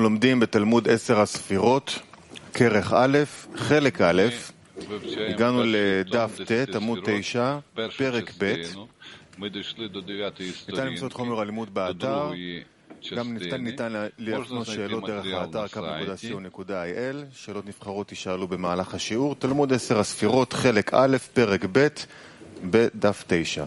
לומדים בתלמוד 10 הספירות, כרך א', חלק א', הגענו לדף ט', עמוד 9, פרק ב', ניתן למצוא את חומר הלימוד באתר, גם ניתן להפנות שאלות דרך האתר kaf.co.il, שאלות נבחרות תשאלו במהלך השיעור, תלמוד 10 הספירות, חלק א', פרק ב', בדף 9.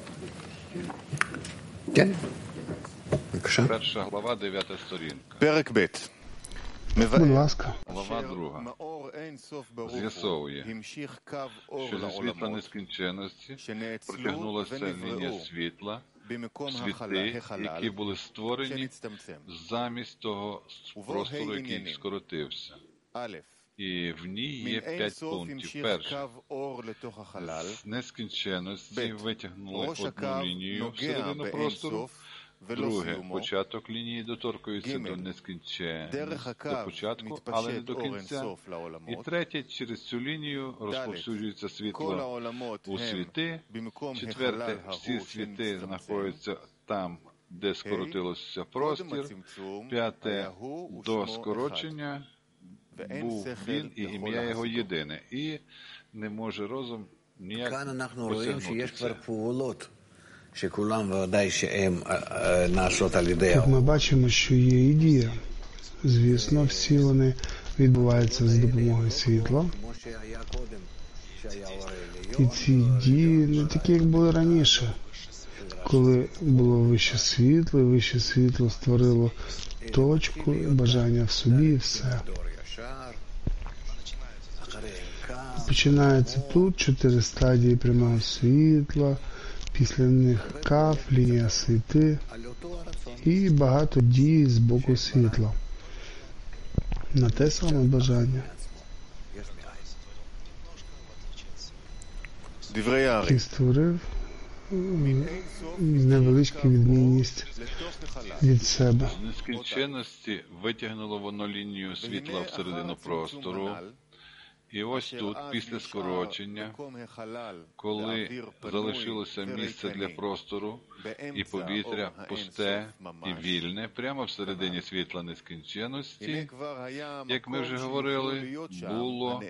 כן, בבקשה. פרק ב' Будь ласка. Глава 2 з'ясовує, що зі світла нескінченності протягнулася лінія світла, світи, які були створені замість того простору, який скоротився. І в ній є 5 пунктів. Перше, з нескінченності витягнули одну лінію всередину простору. Друге, початок лінії доторкується до нескінченності, до початку, але не до кінця. І третє, через цю лінію розповсюджується світло у світи. Четверте, всі світи знаходяться там, де скоротилося простір. П'яте, до скорочення був він і ім'я його єдине. І не може розум ніяк осягнути це. Тут ми бачимо, що є і дія. Звісно, всі вони відбуваються з допомогою світла. І ці дії не такі, як були раніше, коли було вище світло, і вище світло створило точку, бажання в собі і все. Починається тут 4 стадії прямого світла, після них каф, лінія світи і багато дій з боку світла. На те саме бажання. Ти створив невеличку відмінність від себе. З нескінченності витягнуло воно лінію світла всередину простору. І ось тут, після скорочення, коли залишилося місце для простору і повітря пусте і вільне, прямо всередині світла нескінченності, як ми вже говорили, було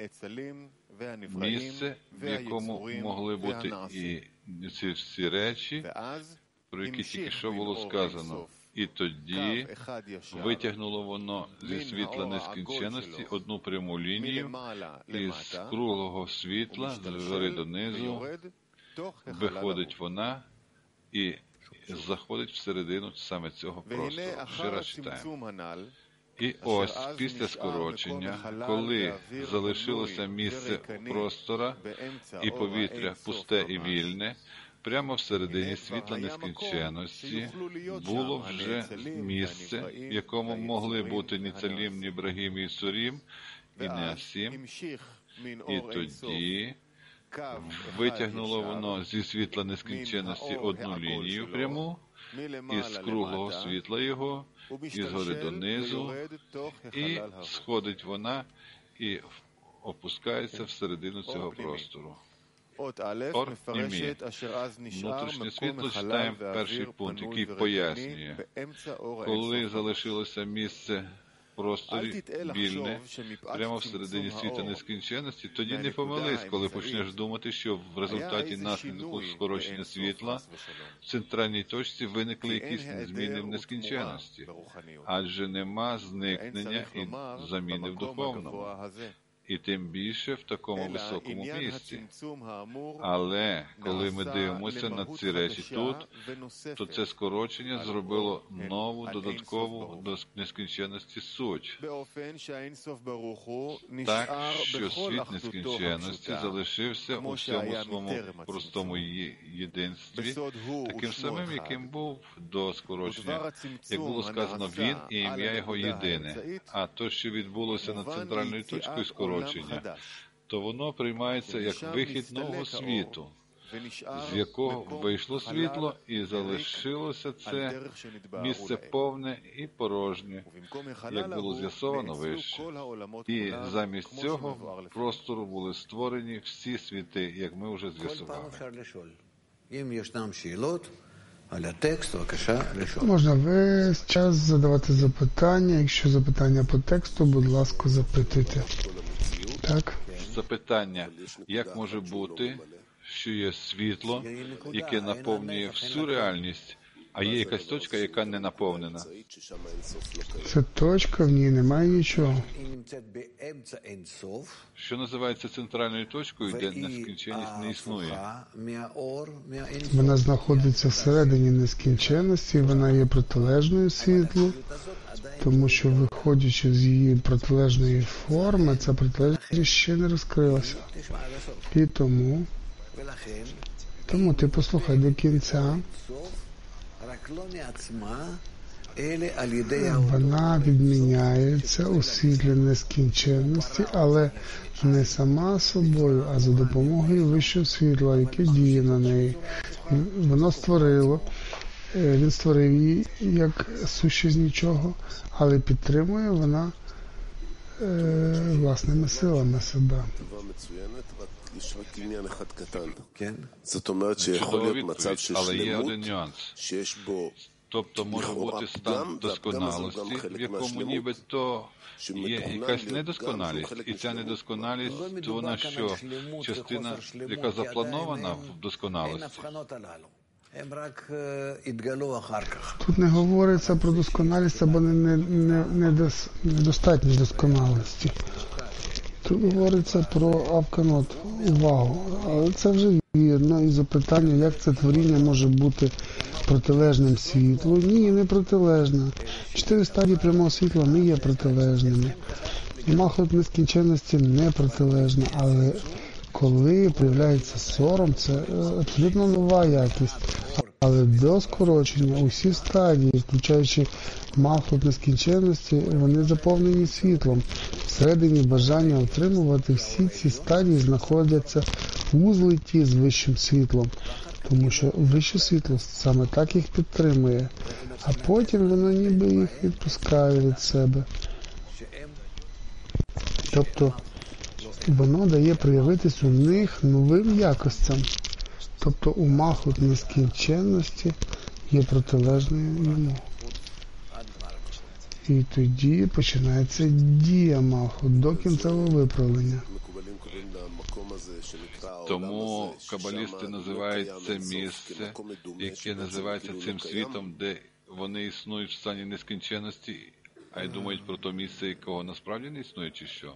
місце, в якому могли бути і ці всі речі, про які тільки що було сказано. І тоді витягнуло воно зі світла нескінченності одну пряму лінію, і з круглого світла, згори донизу, виходить вона і заходить всередину саме цього простору. Ще раз читаємо. І ось після скорочення, коли залишилося місце простора і повітря пусте і вільне, прямо всередині світла нескінченності було вже місце, в якому могли бути ні Цалім, ні Брагім, ні Сурім, і не Асім. І тоді витягнуло воно зі світла нескінченності одну лінію пряму, із круглого світла його, і згори донизу, і сходить вона і опускається всередину цього простору. Ор і мі. Внутрішнє світло читаємо перший пункт, який пояснює, коли залишилося місце в просторі вільне, прямо всередині світла нескінченності, тоді не помились, коли почнеш думати, що в результаті наслідку скорочення світла в центральній точці виникли якісь зміни в нескінченності, адже нема зникнення і заміни в духовному. І тим більше в такому високому місці. Але коли ми дивимося на ці речі тут, то це скорочення зробило нову, додаткову до нескінченності суть. Так, що світ нескінченності залишився у всьому своєму простому єдинстві, таким самим, яким був до скорочення. Як було сказано, він і ім'я його єдине. А то, що відбулося над центральною точкою скорочення, то воно приймається як вихід нового світу, з якого вийшло світло і залишилося це місце повне і порожнє, як було з'ясовано вище. І замість цього простору були створені всі світи, як ми вже з'ясували. Можна весь час задавати запитання. Якщо запитання по тексту, будь ласка, запитуйте. Так? Запитання, як може бути, що є світло, яке наповнює всю реальність, а є якась точка, яка не наповнена? Це точка, в ній немає нічого. Що називається центральною точкою, де нескінченність не існує? Вона знаходиться всередині нескінченності, вона є протилежною світлу, тому що, виходячи з її протилежної форми, ця протилежність ще не розкрилася. І тому ти послухай до кінця. Вона відміняється у світлі нескінченності, але не сама собою, а за допомогою вищого світла, яке діє на неї. Воно він створив її як суще з нічого, але підтримує вона власними силами себе. Чудова відповідь, але є один нюанс. Тобто може бути стан досконалості, в якому нібито є якась недосконалість, і ця недосконалість, вона що, частина, яка запланована в досконалості? Тут не говориться про досконалість або недостатність досконалості. Тут говориться про авканот, увагу. Але це вже вірно. І запитання, як це творіння може бути протилежним світлу? Ні, не протилежне. 4 стадії прямого світла не є протилежними. І Малхут нескінченності не протилежна. Але коли проявляється сором, це абсолютно нова якість. Але до скорочення усі стадії, включаючи Малхут нескінченності, вони заповнені світлом. Всередині бажання отримувати всі ці стадії знаходяться у злитті з вищим світлом. Тому що вище світло саме так їх підтримує. А потім воно ніби їх відпускає від себе. Тобто воно дає проявитись у них новим якостям. Тобто у Малхут нескінченності є протилежною йому. І тоді починається дія Малхут до кінцевого виправлення. Тому кабалісти називають це місце, яке називається цим світом, де вони існують в стані нескінченності, а й думають про то місце, якого насправді не існує, чи що?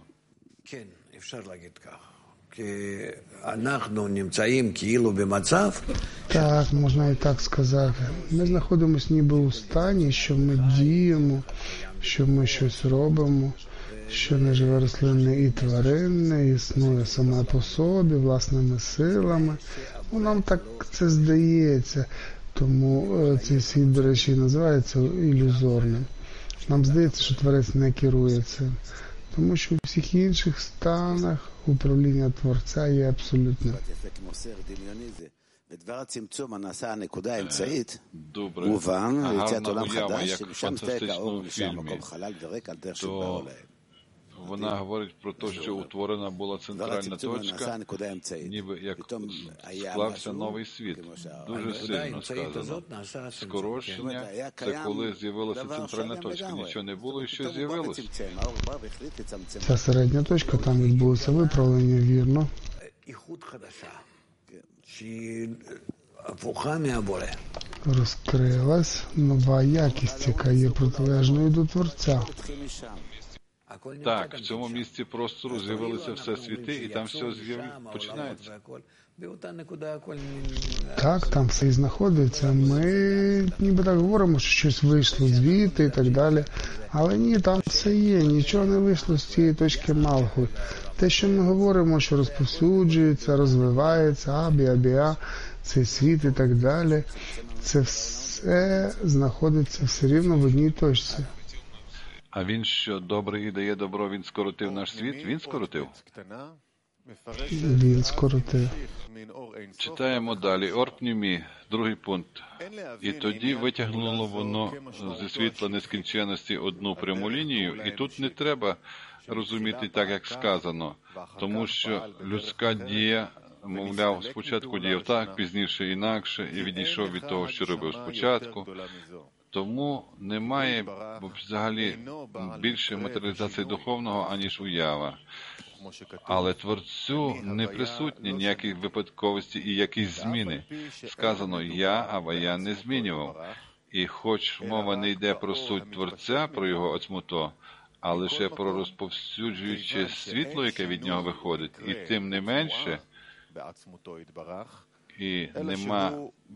Так, можна і так сказати. Ми знаходимося ніби у стані, що ми діємо, що ми щось робимо, що неживе рослинне і тваринне існує саме по собі, власними силами. Нам так це здається, тому цей світ, до речі, і називається ілюзорним. Нам здається, що творець не керує цим, тому що у всіх інших станах управління Творця є абсолютним. Добре, гарна уява, як в фантастичному фільмі, то вона говорить про те, що утворена була центральна точка, ніби як склався новий світ. Дуже сильно сказано. Скорочення – це коли з'явилася центральна точка. Нічого не було і що з'явилось. Ця середня точка, там відбулося виправлення, вірно. Розкрилась нова якість, яка є протилежною до Творця. Так, в цьому місці простору з'явилися всесвіти, і там все починається. Так, там все і знаходиться. Ми ніби так говоримо, що щось вийшло звідти і так далі. Але ні, там все є, нічого не вийшло з цієї точки Малхут. Те, що ми говоримо, що розповсюджується, розвивається, абі-абіа, цей світ і так далі, це все знаходиться все рівно в одній точці. А він що, добрий і дає добро, він скоротив наш світ? Він скоротив? Він скоротив. Читаємо далі. Орпнімі, другий пункт. І тоді витягнуло воно зі світла нескінченності одну пряму лінію, і тут не треба розуміти так, як сказано, тому що людська дія мовляв, спочатку діяв так, пізніше інакше, і відійшов від того, що робив спочатку. Тому немає взагалі більше матеріалізації духовного, аніж уява. Але Творцю не присутні ніякі випадковості і якісь зміни. Сказано «я», а «я» не змінював. І хоч мова не йде про суть Творця, про його оцмуто, а лише про розповсюджуюче світло, яке від нього виходить, і тим не менше, і нема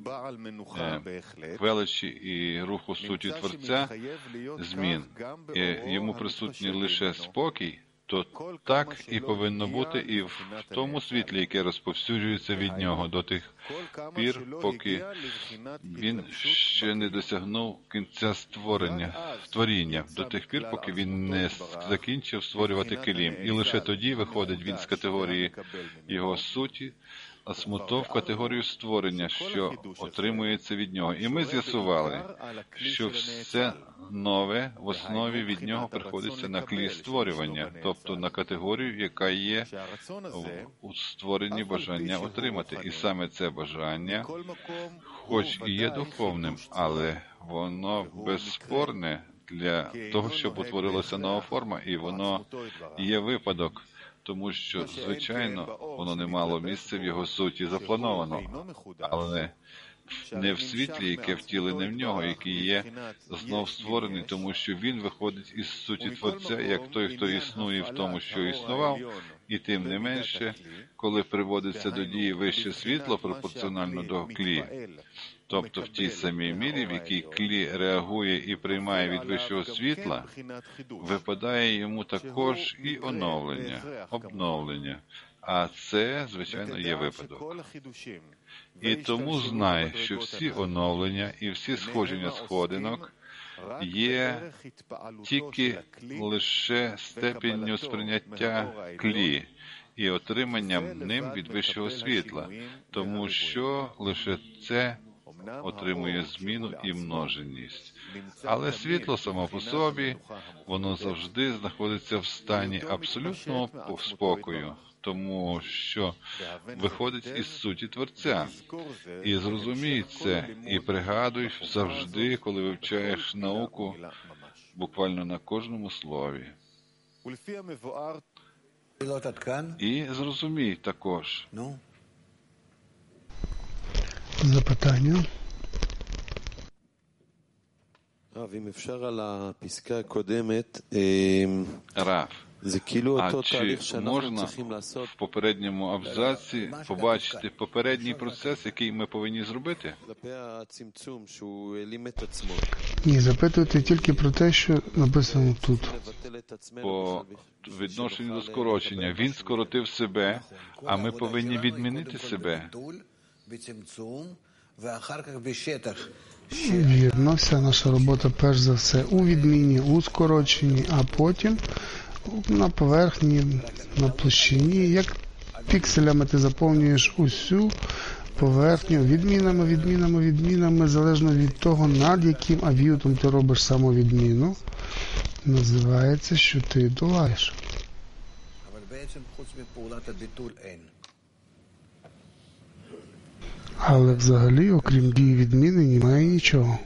величі і руху суті Творця, змін, і йому присутній лише спокій, то так і повинно бути і в тому світлі, яке розповсюджується від нього до тих пір, поки він ще не досягнув кінця творіння, до тих пір, поки він не закінчив створювати килім. І лише тоді виходить він з категорії його суті, а смуто в категорію створення, що отримується від нього. І ми з'ясували, що все нове в основі від нього приходиться на клі створювання, тобто на категорію, яка є у створенні бажання отримати. І саме це бажання, хоч і є духовним, але воно безспорне для того, щоб утворилася нова форма, і воно є випадок. Тому що, звичайно, воно не мало місця в його суті заплановано, але не в світлі, яке втілене в нього, який є знов створений, тому що він виходить із суті Творця, як той, хто існує в тому, що існував, і тим не менше, коли приводиться до дії вище світло пропорціонально до клі, тобто в тій самій мірі, в якій клі реагує і приймає від вищого світла, випадає йому також і обновлення. А це, звичайно, є випадок. І тому знай, що всі оновлення і всі сходження сходинок є тільки лише степінню сприйняття клі і отриманням ним від вищого світла, тому що лише це отримує зміну і множеність. Але світло само по собі, воно завжди знаходиться в стані абсолютного спокою, тому що виходить із суті Творця. І зрозумій це, і пригадуй завжди, коли вивчаєш науку, буквально на кожному слові. І зрозумій також. Запитання? Рав, а чи можна в попередньому абзаці побачити попередній процес, який ми повинні зробити? Ні, запитуйте тільки про те, що написано тут. По відношенню до скорочення. Він скоротив себе, а ми повинні відмінити себе. Вірно, вся наша робота перш за все у відміні, у скороченні, а потім на поверхні, на площині, як пікселями ти заповнюєш усю поверхню відмінами, залежно від того, над яким авіютом ти робиш самовідміну, називається, що ти долаєш. Але взагалі, окрім дії відміни, немає нічого.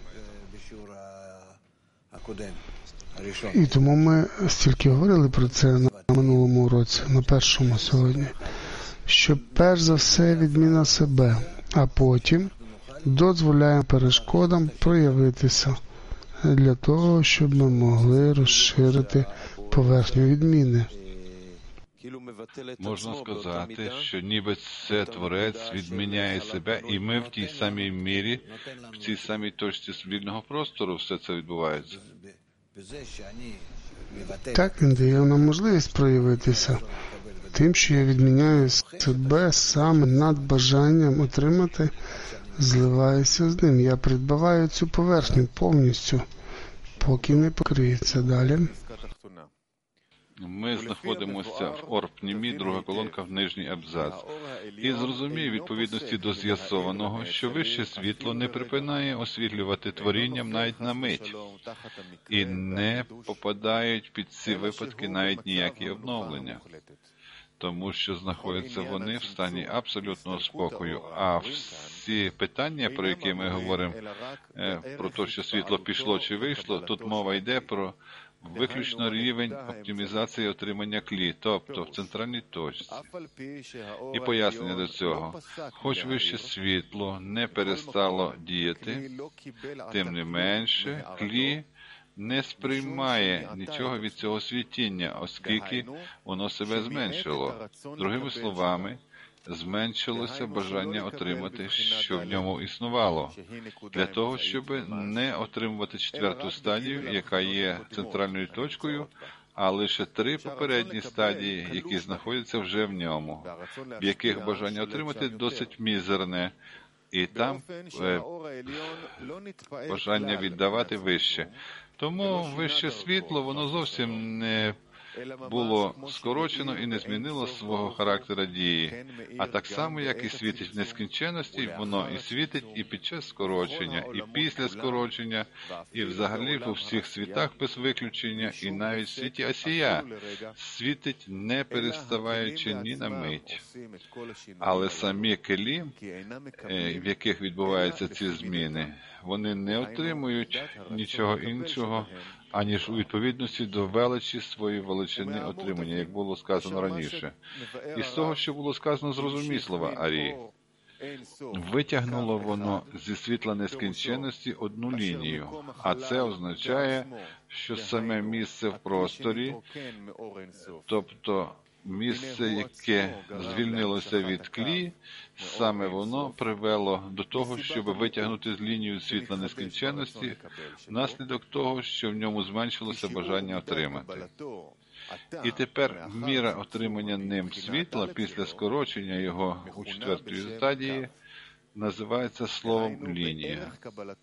І тому ми стільки говорили про це на минулому уроці, на першому сьогодні, що перш за все відміна себе, а потім дозволяємо перешкодам проявитися для того, щоб ми могли розширити поверхню відміни. Можна сказати, що ніби це Творець відміняє себе, і ми в тій самій мірі, в цій самій точці вільного простору все це відбувається. Так, він дає нам можливість проявитися тим, що я відміняю себе саме над бажанням отримати, зливаюся з ним. Я придбаваю цю поверхню повністю, поки не покриється. Далі. Ми знаходимося в Орпнімі, друга колонка в нижній абзац. І зрозумій відповідності до з'ясованого, що вище світло не припинає освітлювати творінням навіть на мить. І не попадають під ці випадки навіть ніякі обновлення. тому що знаходяться вони в стані абсолютного спокою. А всі питання, про які ми говоримо, про те, що світло пішло чи вийшло, тут мова йде про виключно рівень оптимізації отримання клі, тобто в центральній точці. І пояснення до цього. Хоч вище світло не перестало діяти, тим не менше клі не сприймає нічого від цього світіння, оскільки воно себе зменшило. Другими словами, зменшилося бажання отримати, що в ньому існувало. Для того, щоб не отримувати четверту стадію, яка є центральною точкою, а лише 3 попередні стадії, які знаходяться вже в ньому, в яких бажання отримати досить мізерне, і там бажання віддавати вище. Тому вище світло, воно зовсім не було скорочено і не змінило свого характера дії. А так само, як і світить в нескінченності, воно і світить і під час скорочення, і після скорочення, і взагалі у всіх світах без виключення, і навіть в світі Асія світить, не переставаючи ні на мить. Але самі келі, в яких відбуваються ці зміни, вони не отримують нічого іншого, аніж у відповідності до величі своєї величини отримання, як було сказано раніше. І з того, що було сказано, зрозумій слова Арі. Витягнуло воно зі світла нескінченності одну лінію, а це означає, що саме місце в просторі, тобто місце, яке звільнилося від клі, саме воно привело до того, щоб витягнути з лінію світла нескінченності внаслідок того, що в ньому зменшилося бажання отримати. І тепер міра отримання ним світла після скорочення його у 4-й стадії називається словом «лінія».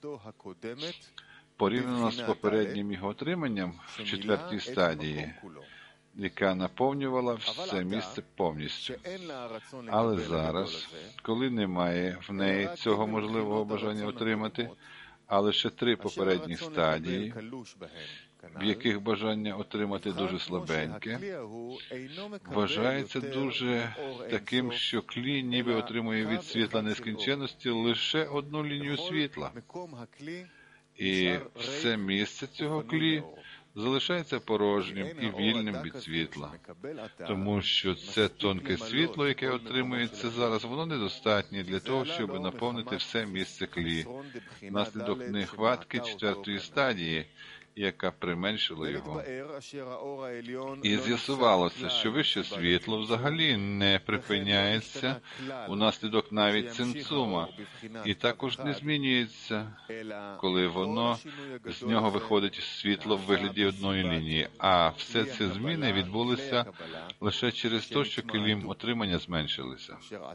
Порівняно з попереднім його отриманням в 4-й стадії, яка наповнювала все місце повністю. Але зараз, коли немає в неї цього можливого бажання отримати, а лише 3 попередні стадії, в яких бажання отримати дуже слабеньке, вважається дуже таким, що клі ніби отримує від світла нескінченності лише одну лінію світла. І все місце цього клі залишається порожнім і вільним від світла, тому що це тонке світло, яке отримується зараз, воно недостатнє для того, щоб наповнити все місце клі, внаслідок нехватки 4-ї стадії, яка применшила його. І з'ясувалося, що вище світло взагалі не припиняється унаслідок навіть цимцума, і також не змінюється, коли з нього виходить світло в вигляді одної лінії. А все ці зміни відбулися лише через те, що килим отримання зменшилися,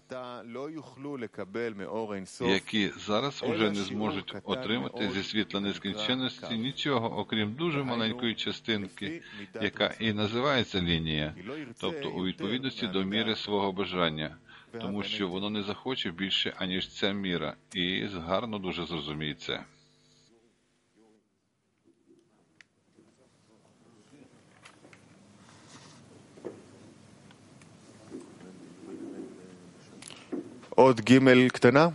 які зараз уже не зможуть отримати зі світла нескінченності нічого, окрім дуже маленької частинки, яка і називається лінія, тобто у відповідності до міри свого бажання, тому що воно не захоче більше, аніж ця міра, і гарно дуже зрозуміє це. עוד גימל קטנה?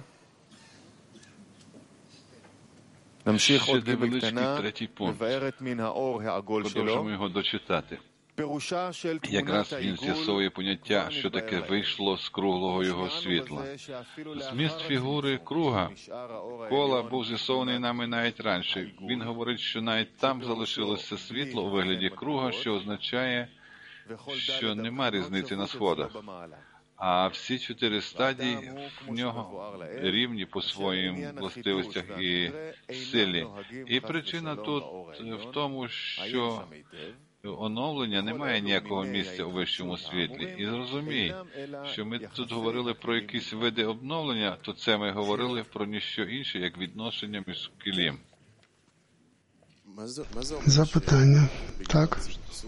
נמשיך עוד גימל קטנה, מבארת מן האור העגול שלו. Продовжуємо його дочитати. Якраз він з'ясовує поняття, що таке вийшло з круглого його світла. Зміст фігури круга, кола, був з'ясований нами навіть раніше. Він говорить, що навіть там залишилося світло у вигляді круга, що означає, що нема різниці на сходах. А всі 4 стадії в нього рівні по своїм властивостях і силі. І причина тут в тому, що оновлення не має ніякого місця у вищому світлі. І зрозумій, що ми тут говорили про якісь види обновлення, то це ми говорили про ніщо інше, як відношення між килим. Запитання. Так.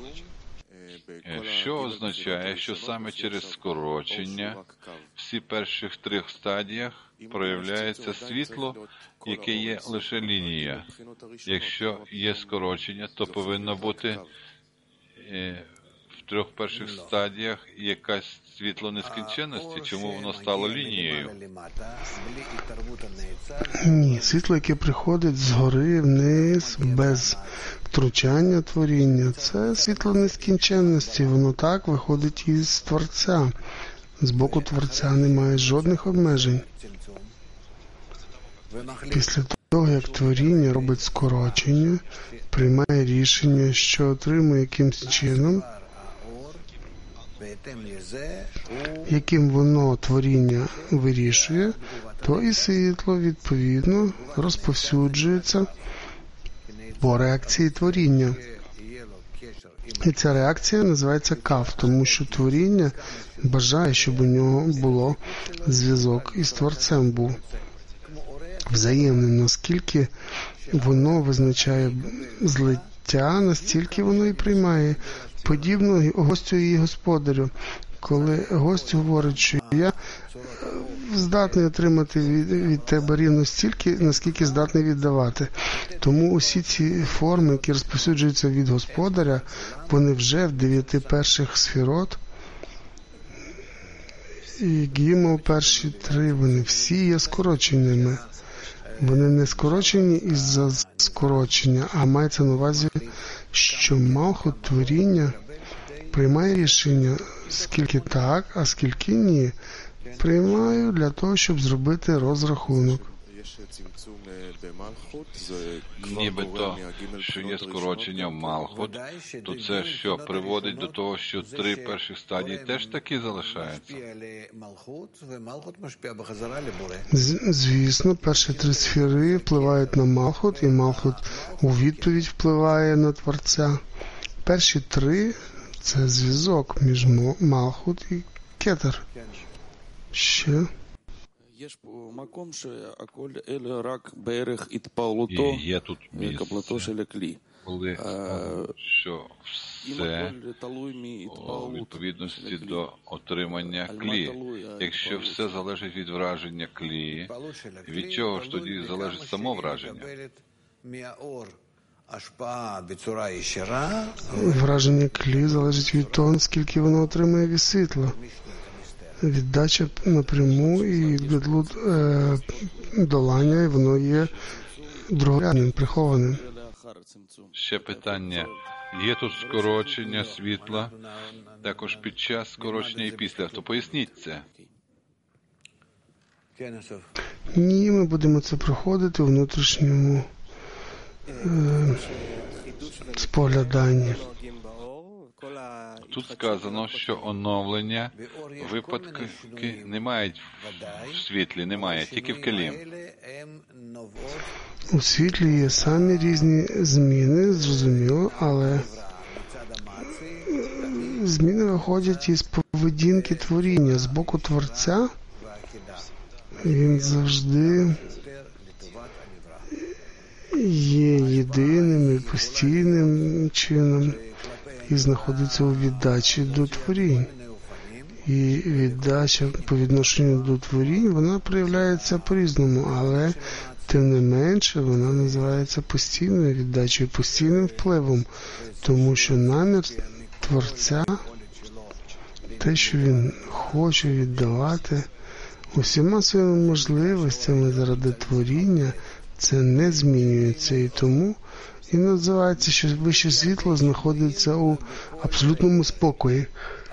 Що означає, що саме через скорочення всі перших 3 стадіях проявляється світло, яке є лише лінія. Якщо є скорочення, то повинно бути в трьох перших стадіях якась світло нескінченності? Чому воно стало лінією? Ні, світло, яке приходить згори вниз, без втручання творіння, це світло нескінченності, воно так виходить із Творця. З боку Творця немає жодних обмежень. Після того, як творіння робить скорочення, приймає рішення, що отримує якимсь чином, яким воно творіння вирішує, то і світло, відповідно, розповсюджується по реакції творіння. І ця реакція називається кав, тому що творіння бажає, щоб у нього було зв'язок із Творцем був взаємним. Наскільки воно визначає злиття, настільки воно і приймає. Подібно гостю і господарю. Коли гость говорить, що я здатний отримати від тебе рівно стільки, наскільки здатний віддавати. Тому усі ці форми, які розповсюджуються від господаря, вони вже в 9 перших сферот. І Гімел перші 3, вони всі є скороченнями. Вони не скорочені із-за скорочення, а мається на увазі, що Малхут творіння приймає рішення, скільки так, а скільки ні. Приймаю для того, щоб зробити розрахунок. Нібито, що є скорочення в Малхут, то це що, приводить до того, що 3 перших стадії теж такі залишаються? Звісно, перші 3 сфери впливають на Малхут, і Малхут у відповідь впливає на Творця. Перші 3 – це зв'язок між Малхут і Кетер. Ще? І є тут місце, коли що все у відповідності до отримання клі. Якщо все залежить від враження клі, від чого ж тоді залежить само враження? Враження клі залежить від того, наскільки воно отримує від світла. Віддача напряму і відлуд долання, і воно є другорядним, прихованим. Ще питання. Є тут скорочення світла, також під час скорочення і після. То поясніть це. Ні, ми будемо це проходити у внутрішньому спогляданні. Тут сказано, що оновлення, випадки не мають в світлі, немає, тільки в келім. У світлі є самі різні зміни, зрозуміло, але зміни виходять із поведінки творіння. З боку Творця він завжди є єдиним і постійним чином і знаходиться у віддачі до творінь. І віддача по відношенню до творінь, вона проявляється по-різному, але тим не менше вона називається постійною віддачею, постійним впливом, тому що намір Творця, те, що він хоче віддавати усіма своїми можливостями заради творіння, це не змінюється. І тому і називається, що вище світло знаходиться у абсолютному спокої.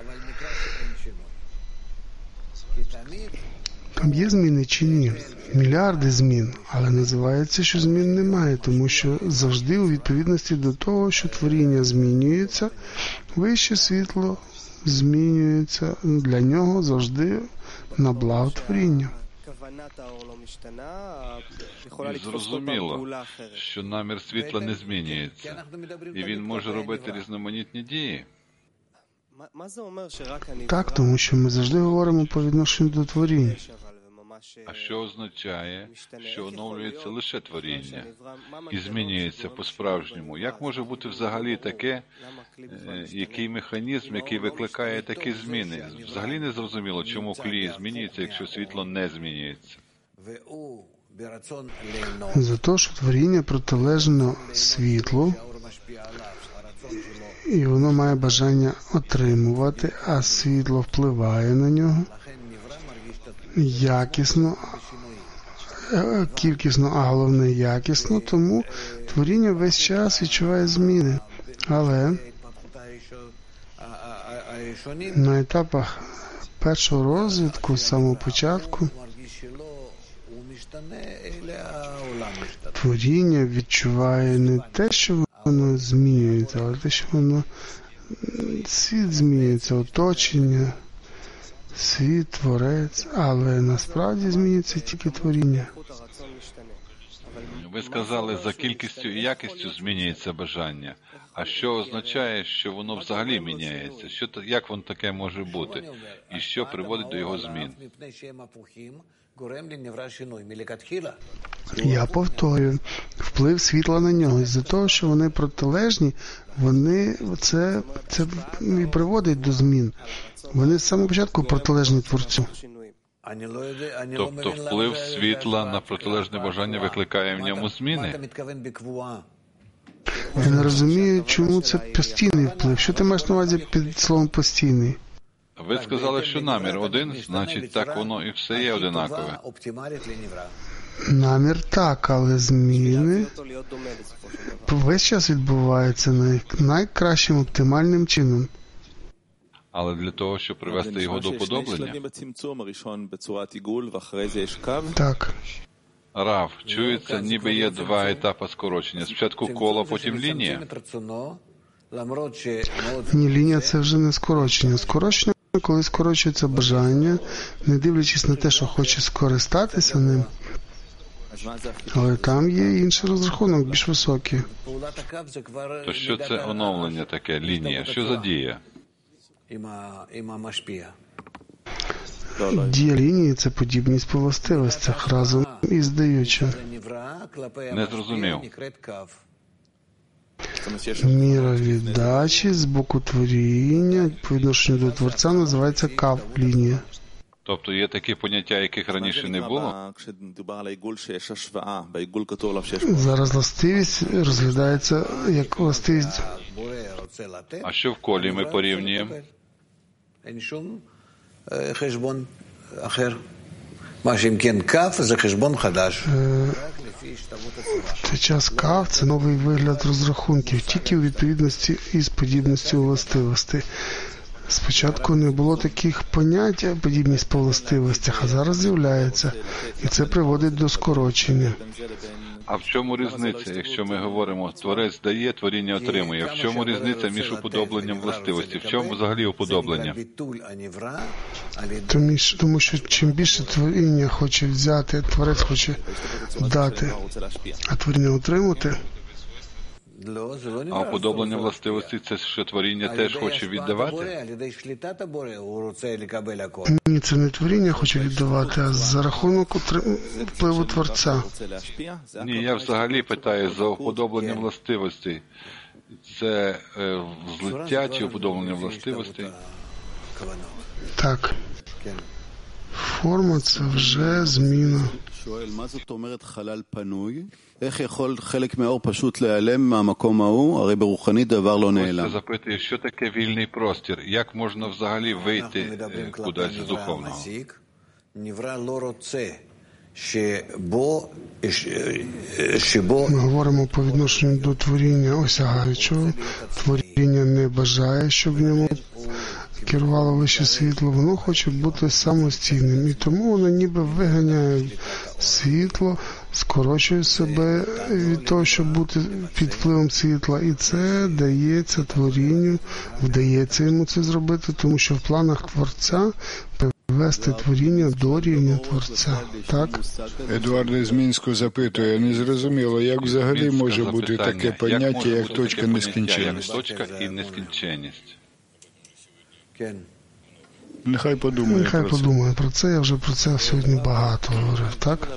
Там є зміни чи ні? Мільярди змін, але називається, що змін немає, тому що завжди у відповідності до того, що творіння змінюється, вище світло змінюється для нього завжди на благо творіння. Зрозуміло, що намір світла не змінюється, і він може робити різноманітні дії. Так, тому що ми завжди говоримо по відношенню до творінь. А що означає, що оновлюється лише творіння і змінюється по-справжньому? Як може бути взагалі таке, який механізм, який викликає такі зміни? Взагалі не зрозуміло, чому клій змінюється, якщо світло не змінюється. За те, що творіння протилежно світлу, і воно має бажання отримувати, а світло впливає на нього якісно, кількісно, а головне якісно, тому творіння весь час відчуває зміни. Але на етапах першого розвитку, з самого початку, творіння відчуває не те, що воно змінюється, але те, що воно світ змінюється, оточення, світ, творець, але насправді змінюється тільки творіння. Ви сказали, за кількістю і якістю змінюється бажання. А що означає, що воно взагалі міняється? Як воно таке може бути? І що приводить до його змін? Я повторюю, вплив світла на нього. Із-за того, що вони протилежні, це і приводить до змін. Вони з самого початку протилежні Творцю. Тобто вплив світла на протилежне бажання викликає в ньому зміни? Я не розумію, чому це постійний вплив. Що ти маєш на увазі під словом «постійний»? Ви сказали, що намір один, значить так воно і все є одинакове. Намір так, але зміни весь час відбуваються найкращим, оптимальним чином. Але для того, щоб привести його до уподоблення? Так. Рав, чується, ніби є два етапи скорочення. Спочатку коло, потім лінія? Ні, лінія – це вже не скорочення. Скорочення, коли скорочується бажання, не дивлячись на те, що хоче скористатися ним. Але там є інший розрахунок, більш високий. То що це оновлення таке, лінія? Що за дія? Дія лінії – це подібність по властивостях разом із здаючим. Не зрозумів. Міра віддачі з боку творіння по відношенню до Творця називається кав-лінія. Тобто є такі поняття, яких раніше не було? Зараз властивість розглядається як властивість. А що в колі ми порівнюємо? Цей час кав – це новий вигляд розрахунків, тільки у відповідності із подібністю властивостей. Спочатку не було таких понять, подібність по властивостях, а зараз з'являється. І це приводить до скорочення. А в чому різниця, якщо ми говоримо, Творець дає, творіння отримує? В чому різниця між уподобленням властивості? В чому взагалі уподоблення? Тому що чим більше творіння хоче взяти, Творець хоче дати, а творіння отримати. А уподоблення властивості – це що творіння теж хоче віддавати? Ні, це не творіння хоче віддавати, а за рахунок впливу Творця. Ні, я взагалі питаю за уподоблення властивостей. Це злиття чи уподоблення властивостей? Так. Форма – це вже зміна. מה זאת אומרת חלל פנוי? איך יכול חלק מהאור פשוט להיעלם מהמקום ההוא? הרי ברוחני דבר לא נעלם. запитує, що таке вільний простір? Як можна взагалі вийти кудись з духовного? Ми говоримо по відношенню до творіння осягаючого. Творіння не бажає, щоб в ньому керувало вище світло, воно хоче бути самостійним. І тому воно ніби виганяє світло, скорочує себе від того, щоб бути під впливом світла. І це дається творінню, вдається йому це зробити, тому що в планах Творця привести творіння до рівня Творця. Так? Едуард із Мінську запитує, незрозуміло, як взагалі може бути таке поняття, як точка нескінченності? Точка і нескінченність. Нехай подумає про це. Я вже про це сьогодні багато говорив, так?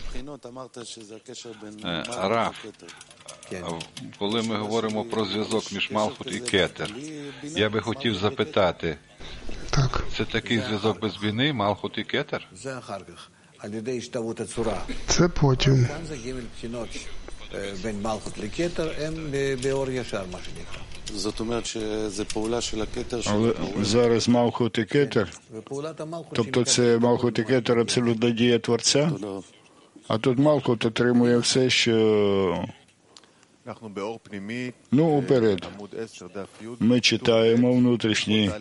Раф, коли ми говоримо про зв'язок між Малхут і Кетер, я би хотів запитати, так. Це такий зв'язок без війни, Малхут і Кетер? Це потім. Але зараз Малхут і Кетер, тобто це Малхут і Кетер абсолютна дія Творця, а тут Малхут отримує все, що... Уперед. Ми читаємо внутрішнє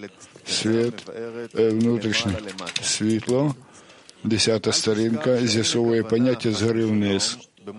світло, 10-та сторінка, з'ясовує поняття згори вниз.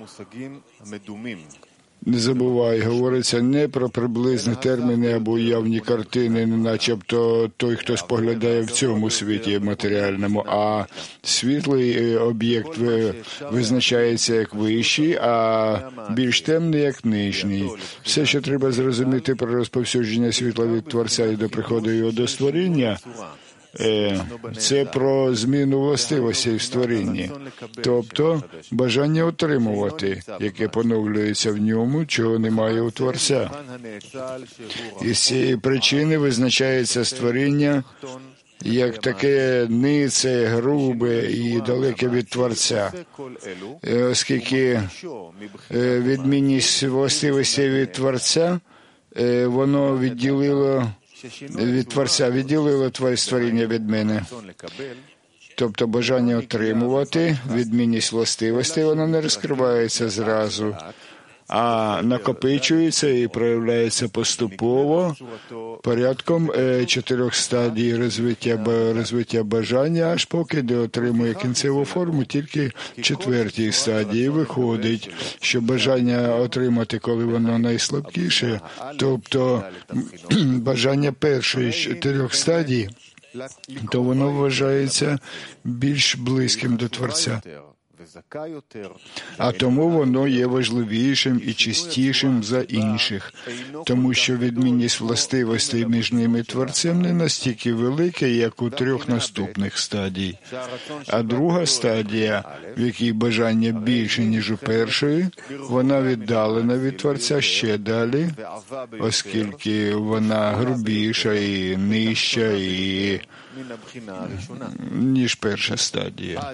Не забувай, говориться не про приблизні терміни або уявні картини, не начебто той, хто споглядає в цьому світі матеріальному, а світлий об'єкт визначається як вищий, а більш темний як нижній. Все, що треба зрозуміти про розповсюдження світла від Творця і до приходу його до створіння, це про зміну властивостей в створінні, тобто бажання отримувати, яке поновлюється в ньому, чого немає у Творця. І з цієї причини визначається створіння як таке нице, грубе і далеке від Творця, оскільки відмінність властивостей від Творця, воно відділило від Творця, відділило твоє створіння від мене. Тобто бажання отримувати, відмінність властивостей, воно не розкривається зразу, а накопичується і проявляється поступово порядком 4 стадій розвиття бажання, аж поки де отримує кінцеву форму, тільки в 4-й стадії виходить, що бажання отримати, коли воно найслабкіше, тобто бажання першої з 4 стадій, то воно вважається більш близьким до Творця. А тому воно є важливішим і чистішим за інших, тому що відмінність властивостей між ними і Творцем не настільки велика, як у 3 наступних стадій. А друга стадія, в якій бажання більше, ніж у першої, вона віддалена від Творця ще далі, оскільки вона грубіша і нижча, ніж перша стадія.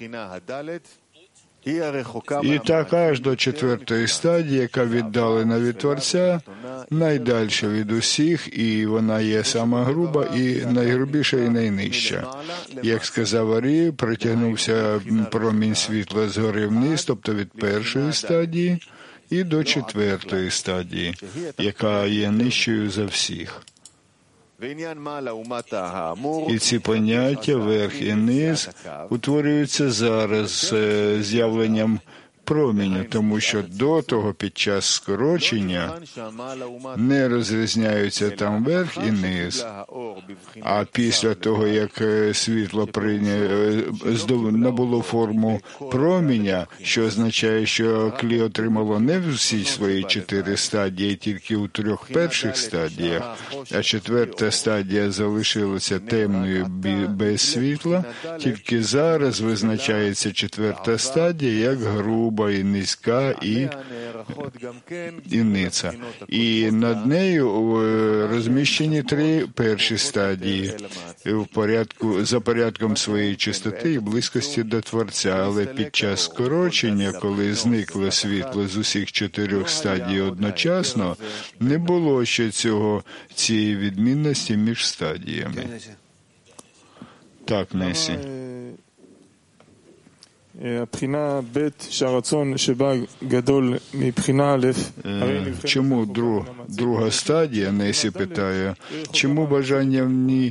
І так аж до 4-ї стадії, яка віддалена від Творця, найдальша від усіх, і вона є сама груба, і найгрубіша, і найнижча. Як сказав Арі, притягнувся промінь світла згори вниз, тобто від 1-ї стадії, і до 4-ї стадії, яка є нижчою за всіх. І ці поняття, верх і низ, утворюються зараз з з'явленням проміню, тому що до того під час скорочення не розрізняються там верх і низ. А після того, як світло набуло форму проміня, що означає, що клі отримало не всі свої 4 стадії, тільки у 3 перших стадіях, а 4-та стадія залишилася темною без світла, тільки зараз визначається 4-та стадія як груба, і низька, і ниця. І над нею розміщені 3 перші стадії за порядком своєї чистоти і близькості до Творця. Але під час скорочення, коли зникло світло з усіх 4 стадій одночасно, не було ще цієї відмінності між стадіями. Так, Несі. Чому друга стадія, Несі питає, чому бажання в ній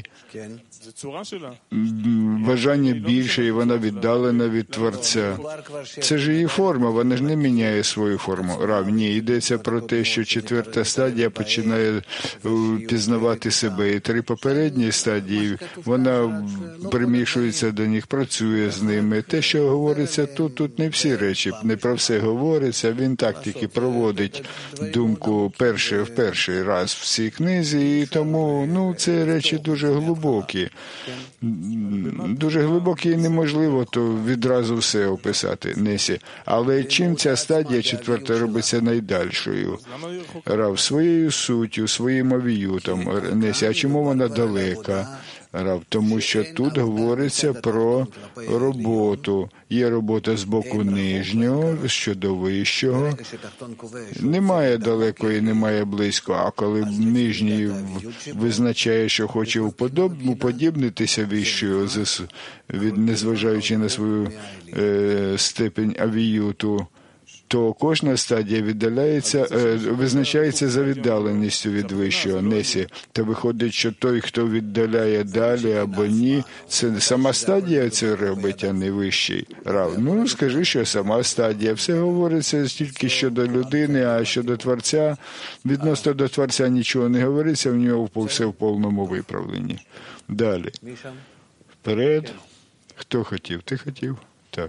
бажання більше, і вона віддалена від Творця. Це ж її форма, вона ж не міняє свою форму. Ні, йдеться про те, що 4-та стадія починає пізнавати себе. І 3 попередні стадії, вона примішується до них, працює з ними. Те, що говориться тут не всі речі, не про все говориться, він так тільки проводить думку в перший раз в цій книзі, і тому, ці речі дуже глибокі. Дуже глибокі і неможливо то відразу все описати, Несі. Але чим ця стадія 4 робиться найдальшою? Рав, своєю суттю, своїм авіютом, Несі, а чому вона далека? Рав, тому що тут говориться про роботу. Є робота з боку нижнього щодо вищого. Немає далеко і немає близько. А коли нижній визначає, що хоче уподібнитися вищою, незважаючи на свою степень авіюту, то кожна стадія визначається за віддаленістю від вищого несі. То виходить, що той, хто віддаляє далі або ні, це сама стадія це робить, а не вищий. Рав, ну скажи, що сама стадія. Все говориться тільки щодо людини, а щодо Творця, відносно до Творця нічого не говориться, в нього все в повному виправленні. Далі. Вперед. Хто хотів? Ти хотів? Так.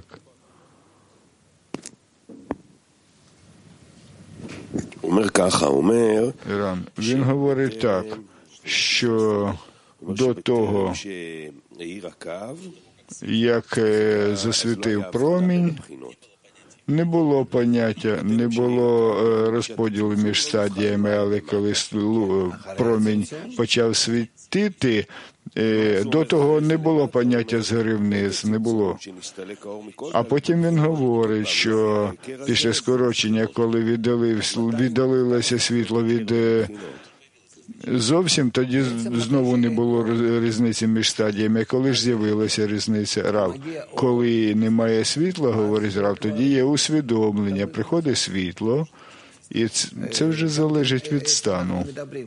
Іран. Він говорить так, що до того, як засвітив промінь, не було поняття, не було розподілу між стадіями, але коли промінь почав світити, до того не було поняття згори вниз, не було. А потім він говорить, що після скорочення, коли віддалилося світло від зовсім, тоді знову не було різниці між стадіями. Коли ж з'явилася різниця? Рав. Коли немає світла, говорить Рав, тоді є усвідомлення. Приходить світло, і це вже залежить від стану.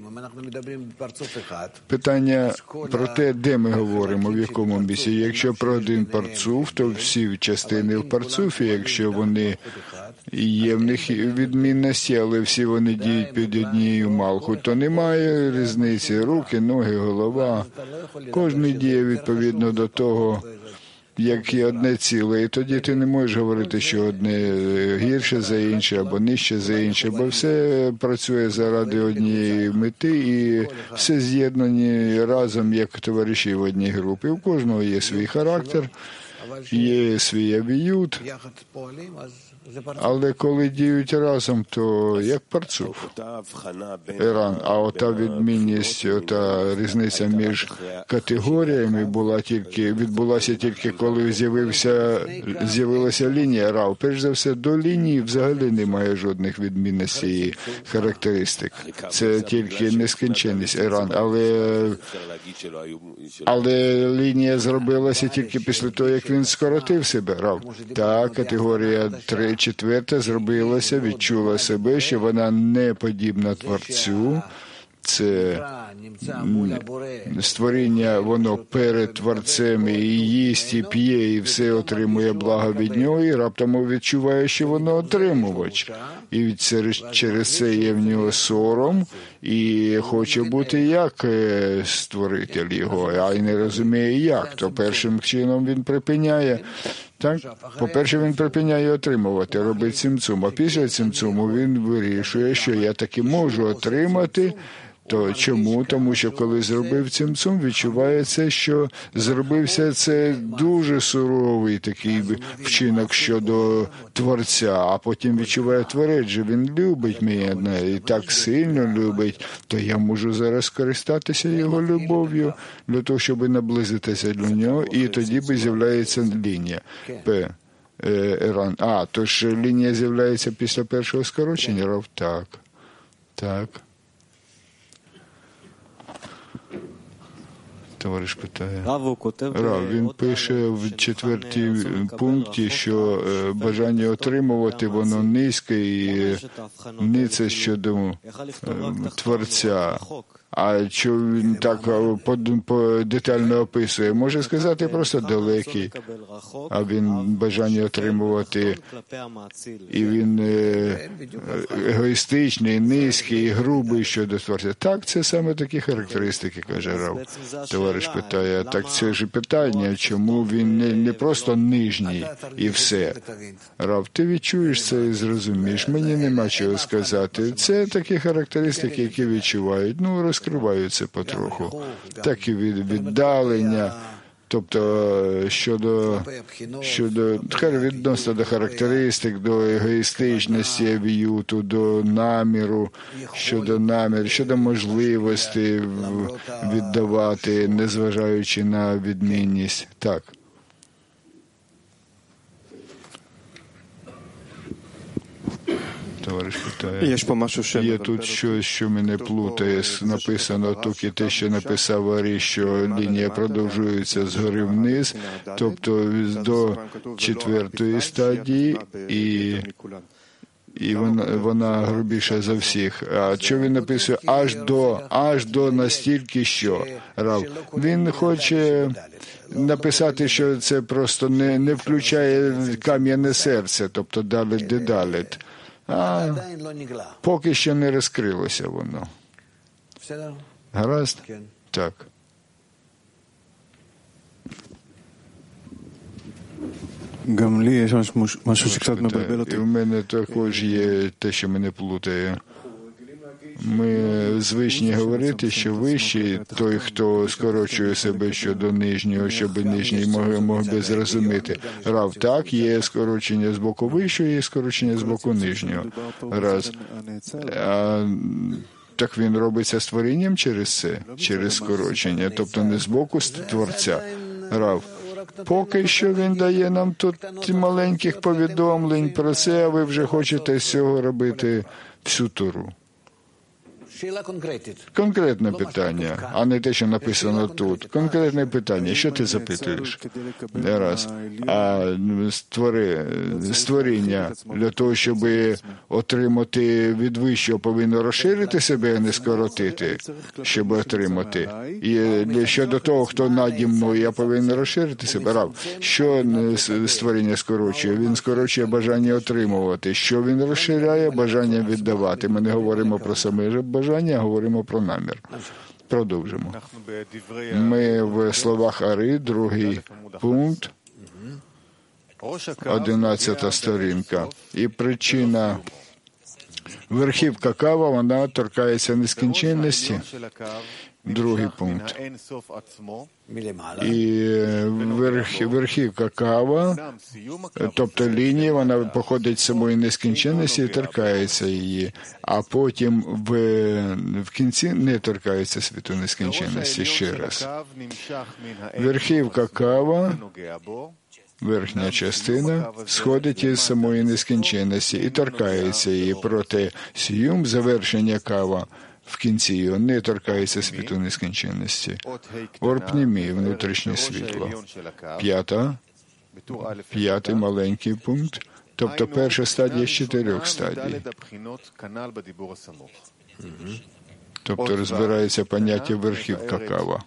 Питання про те, де ми говоримо, в якому місці. Якщо про один парцуф, то всі частини в парцуфі, якщо вони є в них відмінності, але всі вони діють під однією малху, то немає різниці. Руки, ноги, голова. Кожен діє відповідно до того, як є одне ціле, і тоді ти не можеш говорити, що одне гірше за інше або нижче за інше, бо все працює заради однієї мети і все з'єднані разом, як товариші в одній групі. У кожного є свій характер, є свій авіют, але коли діють разом, то як парцуф. Іран, а ота відмінність, ота різниця між категоріями відбулася тільки коли з'явилася лінія Рав. Перш за все, до лінії взагалі немає жодних відмінностей і характеристик. Це тільки нескінченність, Іран. Але лінія зробилася тільки після того, як він скоротив себе, Рав. Та категорія 3/4 зробилася, відчула себе, що вона не подібна Творцю. Це створіння, воно перед Творцем і їсть, і п'є, і все отримує благо від нього, і раптом відчуває, що воно отримувач. І через це є в нього сором, і хоче бути як створитель його, а й не розуміє як. То першим чином він припиняє. Так, по-перше, він припиняє отримувати, робить цимцум, а після цимцуму він вирішує, що я таки можу отримати. То чому? Тому що коли зробив цимцум, відчувається, що зробився це дуже суровий такий вчинок щодо Творця, а потім відчуває Творець, що він любить мене і так сильно любить, то я можу зараз скористатися його любов'ю для того, щоб наблизитися до нього, і тоді би з'являється лінія. Іран. Тож лінія з'являється після першого скорочення? Рав? Так. Так. Товариш питає. Він пише в 4-й пункті, що бажання отримувати, воно низьке і це щодо Творця. А що він так детально описує? Може сказати просто далекий, а він бажання отримувати, і він егоїстичний, низький, грубий щодо Творця. Так, це саме такі характеристики, каже Рав. Товариш питає, так це ж питання, чому він не просто нижній і все. Рав, ти відчуєш це і зрозумієш, мені нема чого сказати. Це такі характеристики, які відчувають, розкриваються потроху. Так і віддалення, Тобто, щодо відносно до характеристик, до егоїстичності авіюту, до наміру, щодо можливості віддавати, незважаючи на відмінність. Так. Товариш питає. Є тут щось, що мене плутає. Написано тут і те, що написав Арі, що лінія продовжується згори вниз, тобто до 4-ї стадії, і вона грубіша за всіх. А що він написує? Аж до настільки, що. Рав. Він хоче написати, що це просто не включає кам'яне серце, тобто далит. А поки що не розкрилося воно. Гаразд? Так. І в мене також є те, що мене плутає. Ми звичні говорити, що вищий той, хто скорочує себе щодо нижнього, щоб нижній мог би зрозуміти. Рав, так, є скорочення з боку вищого, є скорочення з боку нижнього. Раз. Так він робиться створінням через це, через скорочення, тобто не з боку Творця. Рав. Поки що він дає нам тут маленьких повідомлень про це, а ви вже хочете з цього робити всю Тору. Конкретне питання, а не те, що написано тут. Конкретне питання. Що ти запитуєш? Раз. А створіння для того, щоб отримати від вищого, повинно розширити себе, а не скоротити, щоб отримати. І щодо того, хто наді мною, я повинен розширити себе. Рав. Що створіння скорочує? Він скорочує бажання отримувати. Що він розширяє? Бажання віддавати. Ми не говоримо про саме бажання, говоримо про намір. Продовжимо. Ми в словах Ари, другий пункт, 11 сторінка. І причина верхівка кава, вона торкається нескінченності. Другий пункт. І верхівка кава, тобто лінія, вона походить з самої нескінченності і торкається її, а потім в кінці не торкається світу нескінченності ще раз. Верхівка кава, верхня частина, сходить із самої нескінченності і торкається її, проте сіюм, завершення кава, в кінці його не торкається світу нескінченності. Орпнімі, внутрішнє світло. П'ятий маленький пункт, тобто перша стадія з 4 стадій. Тобто розбирається поняття верхівка кава.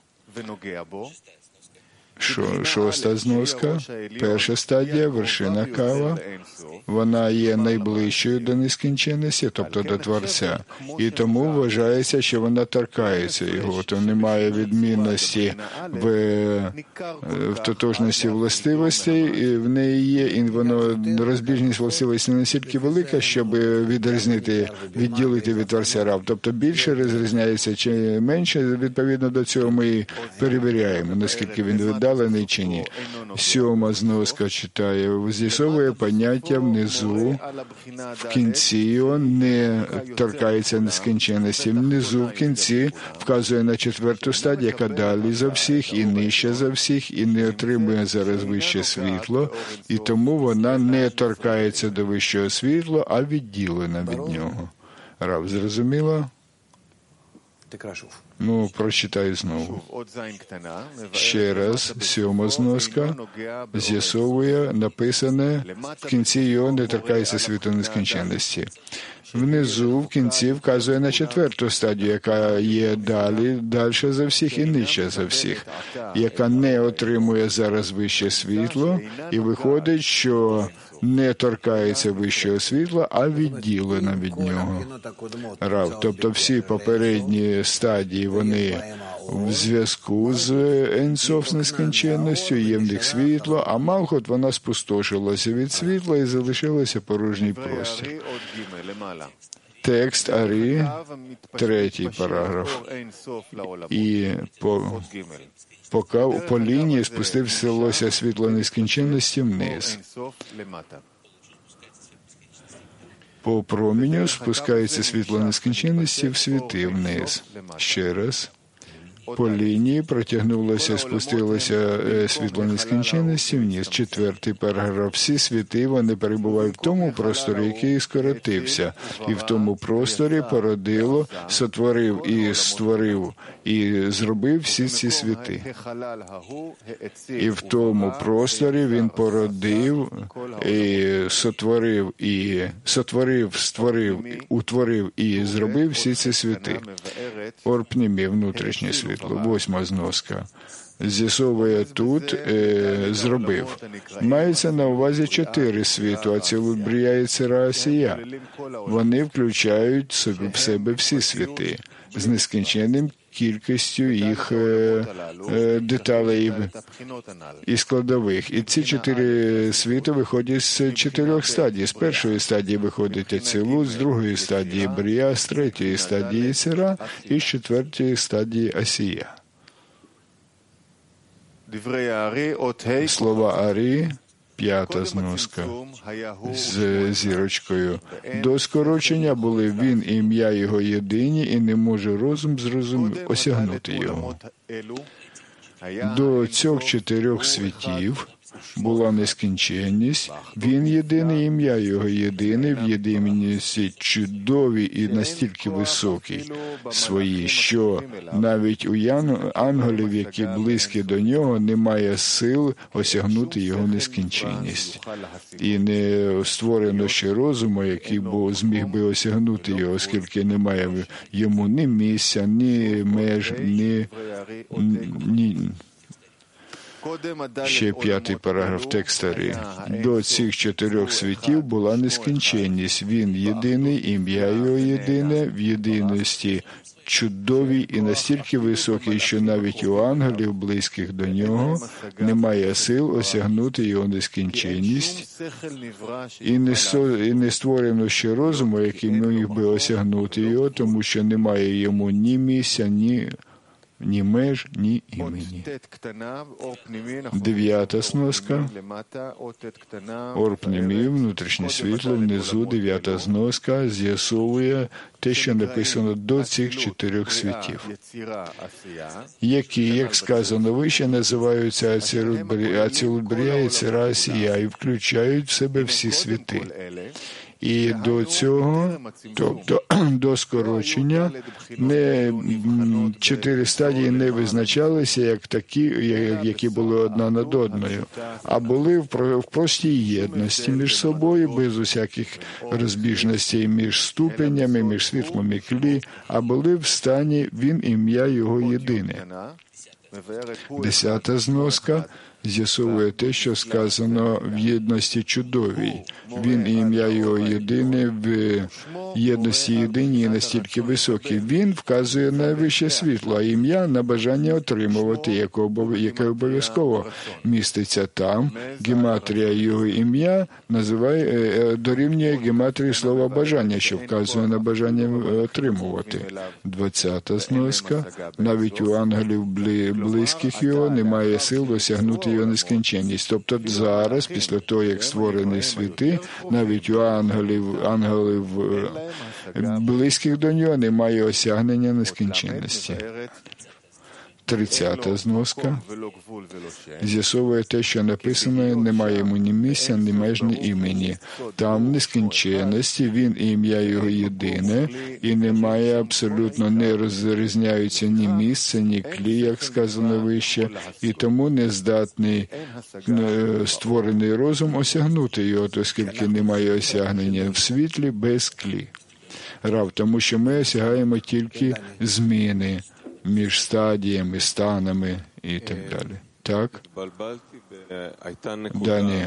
Шоста зноска, перша стадія, вершина кава, вона є найближчою до нескінченності, тобто до Творця. І тому вважається, що вона торкається його, то немає відмінності в тотожності властивостей, і в неї є, і розбіжність властивостей не настільки велика, щоб відділити від Творця Рав. Тобто більше розрізняється чи менше, відповідно до цього ми перевіряємо, наскільки він віддалений чи ні. 7 зноска читає, з'ясовує поняття внизу, в кінці не торкається нескінченності. Внизу, в кінці, вказує на 4 стадію, яка далі за всіх, і нижче за всіх, і не отримує зараз вище світло, і тому вона не торкається до вищого світла, а відділена від нього. Рав, зрозуміло? Ну, прочитаю знову. Ще раз, 7 зноска з'ясовує написане, в кінці його не торкається світу нескінченності. Внизу, в кінці, вказує на 4 стадію, яка є далі за всіх і нижче за всіх, яка не отримує зараз вище світло, і виходить, що не торкається вищого світла, а відділена від нього. Рав, тобто всі попередні стадії, вони в зв'язку з Ен-Соф, з нескінченністю, є в них світло, а Малхут, вона спустошилася від світла і залишилася порожній простір. текст Арі, 3-й параграф. І по лінії спустилося світло нескінченності вниз. По променю спускається світло нескінченності в світи вниз. Ще раз. По лінії протягнулося, спустилося світло нескінченності вниз. 4-й параграф. Всі світи, вони перебувають в тому просторі, який скоротився. І в тому просторі породило, сотворив і створив, і зробив всі ці світи. І в тому просторі він породив, і сотворив, створив, утворив і зробив всі ці світи. Орпнімі, внутрішнє світло. 8-ма зноска. З'ясовує тут, зробив. Мається на увазі 4 світу, Ацилут, Брія і Цера Асія. Вони включають в себе всі світи з нескінченним кількістю їх деталей і складових. І ці 4 світи виходять з 4 стадій. З першої стадії виходить Ацилут, з другої стадії Брія, з третьої стадії Цера і з 4-ї стадії Асія. Слова Арі, 5-та зноска, з зірочкою. До скорочення були він і ім'я його єдині, і не може розум осягнути його. До цих 4 світів була нескінченність, він єдиний, ім'я його єдине, в єдиності чудові і настільки високі свої, що навіть у ангелів, які близькі до нього, немає сил осягнути його нескінченність. І не створено ще розуму, який зміг би осягнути його, оскільки немає йому ні місця, ні меж, ні Ще 5-й параграф текстарі. До цих 4 світів була нескінченність. Він єдиний, ім'я його єдине, в єдиності чудові і настільки високий, що навіть у ангелів, близьких до нього, немає сил осягнути його нескінченність, і не створено ще розуму, який міг би осягнути його, тому що немає йому ні місця, ні меж, ні імені. 9-та сноска. Орпнімі, внутрішнє світло, внизу 9-та зноска з'ясовує те, що написано до цих 4 світів, які, як сказано вище, називаються Ацилут, Брія і Цера Асія, і включають в себе всі світи. І до цього, тобто до скорочення, 4 стадії не визначалися як такі, які були одна над одною, а були в простій єдності між собою, без усяких розбіжностей між ступенями, між світлом і клі, а були в стані він, ім'я його єдине. 10-та зноска з'ясовує те, що сказано в єдності чудовій. Він і ім'я його єдине, в єдності єдиній і настільки високий. Він вказує на вище світло, а ім'я на бажання отримувати, яке обов'язково міститься там. Гематрія його ім'я дорівнює гематрії слова бажання, що вказує на бажання отримувати. 20-та зноска. Навіть у ангелів близьких його немає сил досягнути його нескінченність. Тобто зараз, після того, як створені світи, навіть у ангелів близьких до нього немає осягнення нескінченності. 30-та зноска з'ясовує те, що написано, немає йому ні місця, ні меж, ні імені. Там нескінченності, він і ім'я його єдине, і немає абсолютно, не розрізняються ні місце, ні клі, як сказано вище, і тому не здатний створений розум осягнути його, оскільки немає осягнення в світлі без клі. Тому що ми осягаємо тільки зміни між стадіями, станами і так далі. Так? Дані.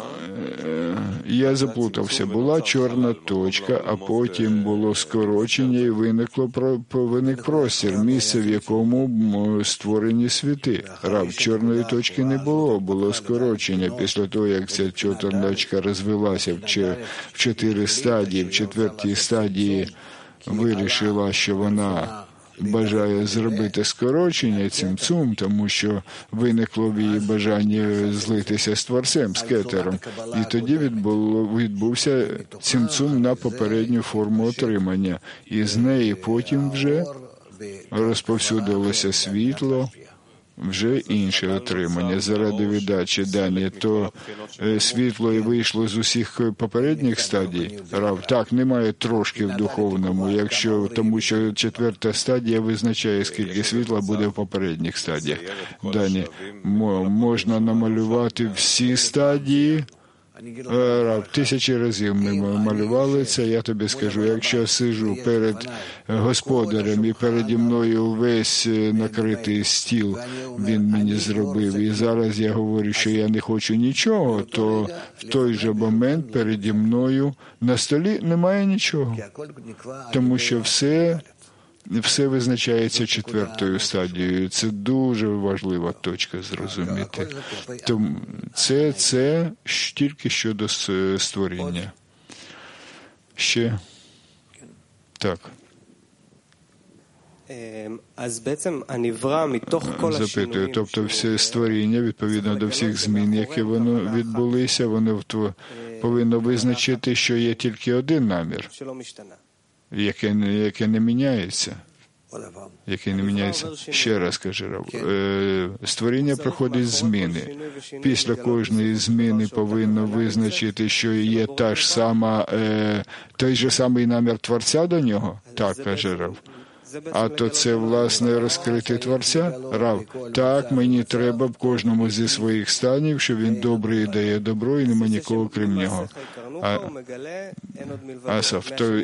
Я заплутався. Була чорна точка, а потім було скорочення і виник простір, місце, в якому створені світи. Рав, чорної точки не було, було скорочення. Після того, як ця чорна точка розвилася в 4 стадії, в 4-й стадії вирішила, що вона бажає зробити скорочення цимцум, тому що виникло в її бажання злитися з Творцем, з Кетером. І тоді відбувся цимцум на попередню форму отримання. І з неї потім вже розповсюдилося світло, вже інше отримання. Заради віддачі дані, то світло і вийшло з усіх попередніх стадій. Рав, так, немає трошки в духовному, тому що 4-та стадія визначає, скільки світла буде в попередніх стадіях. Дані, можна намалювати всі стадії. Рав, 1000 разів ми малювали це, я тобі скажу, якщо сиджу перед господарем і переді мною весь накритий стіл він мені зробив, і зараз я говорю, що я не хочу нічого, то в той же момент переді мною на столі немає нічого, тому що все визначається 4-ю стадією. Це дуже важлива точка зрозуміти. Тому це тільки щодо створіння. Ще? Так. Запитую, тобто все створіння, відповідно до всіх змін, які воно відбулися, воно повинно визначити, що є тільки один намір, яке не міняється. Який не міняється. Ще раз каже Рав. Створіння проходить зміни. Після кожної зміни повинно визначити, що є той же самий намір Творця до нього. Так, каже Рав. А то це, власне, розкрити Творця? Рав, так, мені треба в кожному зі своїх станів, що він добрий і дає добро, і нема нікого, крім нього. Асаф, то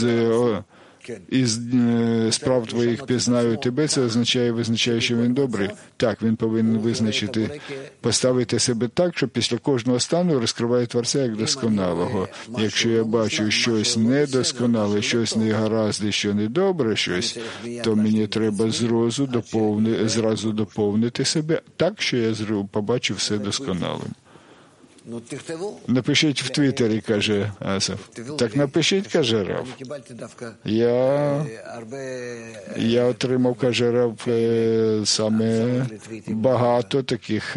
із справ твоїх пізнаю тебе, це визначає, що він добрий. Так, він повинен визначити, поставити себе так, що після кожного стану розкриває Творця як досконалого. Якщо я бачу щось недосконале, щось негаразде, що недобре щось, то мені треба зразу доповнити себе так, що я побачу все досконалим. Напишіть в Твіттері, каже Асаф. Так напишіть, каже Рав. Я отримав, каже Рав, саме багато таких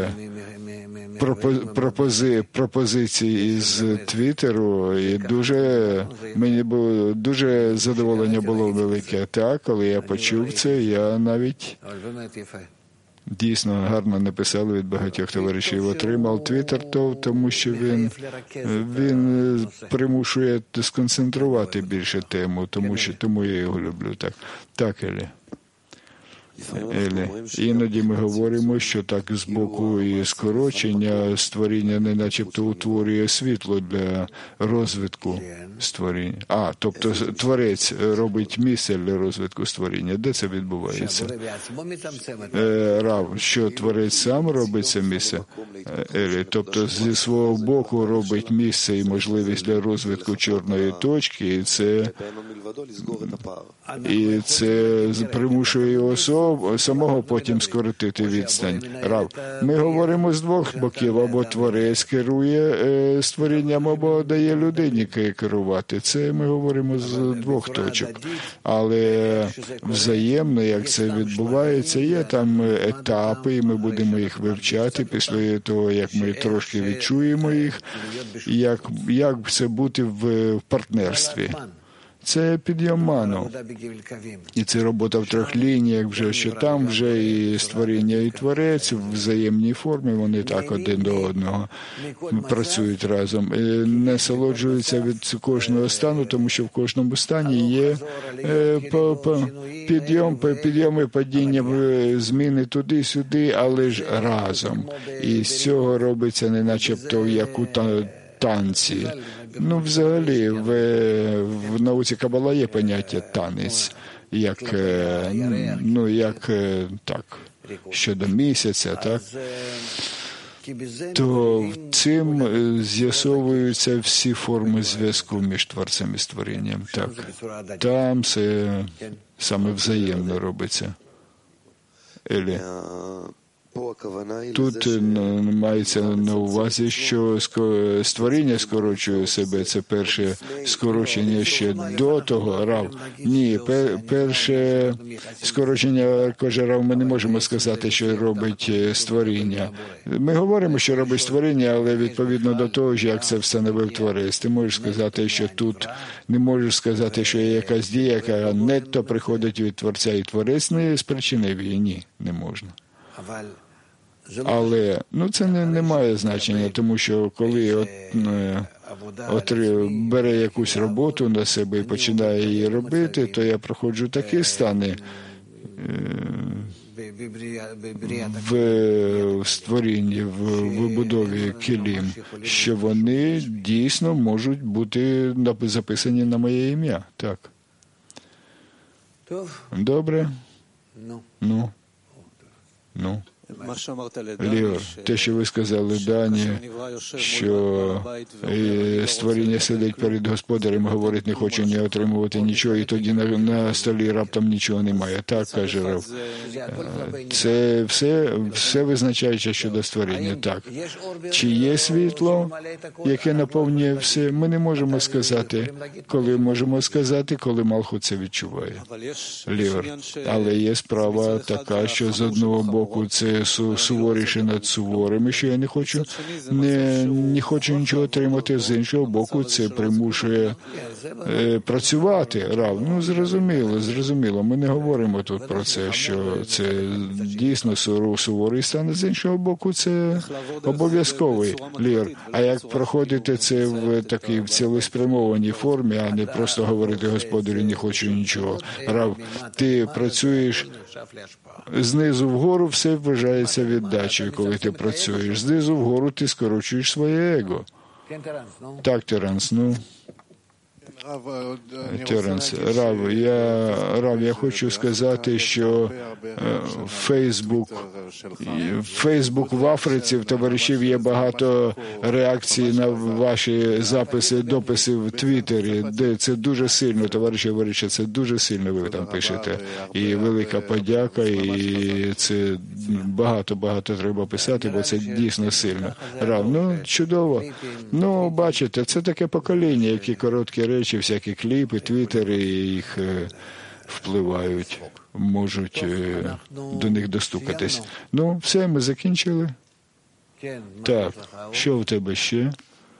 пропозицій із Твіттеру, і мені дуже задоволення було велике. Так, коли я почув це, я навіть дійсно гарно написали від багатьох товаришів. Отримав Твіттер, тому що він примушує сконцентрувати більше тему, тому я його люблю. Так, Елі. Іноді ми говоримо, що так з боку і скорочення створіння не начебто утворює світло для розвитку створіння. Тобто Творець робить місце для розвитку створіння. Де це відбувається? Рав, що Творець сам робить це місце? Тобто зі свого боку робить місце і можливість для розвитку чорної точки, і це примушує його самого потім скоротити відстань. Рав, ми говоримо з двох боків, або Творець керує створінням, або дає людині керувати. Це ми говоримо з двох точок. Але взаємно, як це відбувається, є там етапи, і ми будемо їх вивчати після того, як ми трошки відчуємо їх, як це бути в партнерстві. Це підйом ману. І це робота в 3 лініях, що там вже і створіння, і Творець в взаємній формі, вони так один до одного працюють разом. І насолоджуються від кожного стану, тому що в кожному стані є підйом і падіння, зміни туди-сюди, але ж разом. І з цього робиться не начебто як у танці. Взагалі, в науці Кабала є поняття танець, щодо місяця, так? То цим з'ясовуються всі форми зв'язку між Творцем і створінням. Так. Там все саме взаємно робиться. Елі. Тут мається на увазі, що створіння скорочує себе. Це перше скорочення ще до того, Рав. Ні, перше скорочення, каже Рав, ми не можемо сказати, що робить створіння. Ми говоримо, що робить створіння, але відповідно до того, як це встановив Творець. Ти можеш сказати, що тут не можеш сказати, що є якась дія, яка нетто приходить від Творця, і Творець не спричинив її. Ні, не можна. Але це не має значення, тому що коли бере якусь роботу на себе і починає її робити, то я проходжу такі стани в створінні, в вибудові килим, що вони дійсно можуть бути записані на моє ім'я. Так. Добре? Ну. Ліор, те, що ви сказали Дані, що створіння сидить перед господарем, говорить, не хочу ні отримувати нічого, і тоді на столі раптом нічого немає. Так, каже Рав. Це все визначаюче щодо створіння. Так. Чи є світло, яке наповнює все? Ми не можемо сказати. Коли можемо сказати, коли Малхут це відчуває. Ліор. Але є справа така, що з одного боку це суворіше над суворими, що я не хочу нічого отримати, з іншого боку це примушує працювати. Рав, зрозуміло. Ми не говоримо тут про це, що це дійсно суворий стан, з іншого боку це обов'язковий, Лір. А як проходити це в такій цілеспрямованій формі, а не просто говорити господарю, не хочу нічого. Рав, ти працюєш знизу вгору, все вважається віддачею, коли ти працюєш. Знизу вгору ти скорочуєш своє его. Так, Теранс, Теренс, Рав, я хочу сказати, що Фейсбук в Африці, в товаришів є багато реакцій на ваші записи, дописи в Твіттері, де це дуже сильно, товариші говорять, що це дуже сильно ви там пишете. І велика подяка, і це багато треба писати, бо це дійсно сильно. Рав, чудово. Бачите, це таке покоління, які короткі речі, всякі кліпи, твіттери, їх впливають, можуть до них достукатись. Все, ми закінчили. Так, що в тебе ще?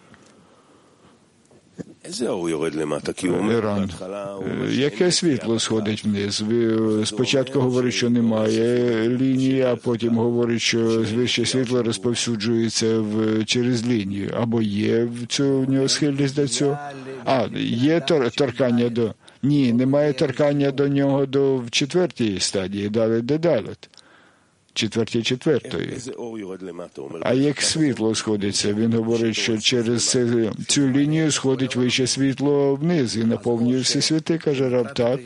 Іран. Яке світло сходить вниз? Спочатку говорить, що немає лінії, а потім говорить, що вище світло розповсюджується через лінію. Або є в нього схильність до цього? Є торкання до... Ні, немає торкання до нього в четвертій стадії, далі дедалет. Четвертої. А як світло сходиться? Він говорить, що через цю лінію сходить вище світло вниз і наповнює всі світи, каже Раб, так,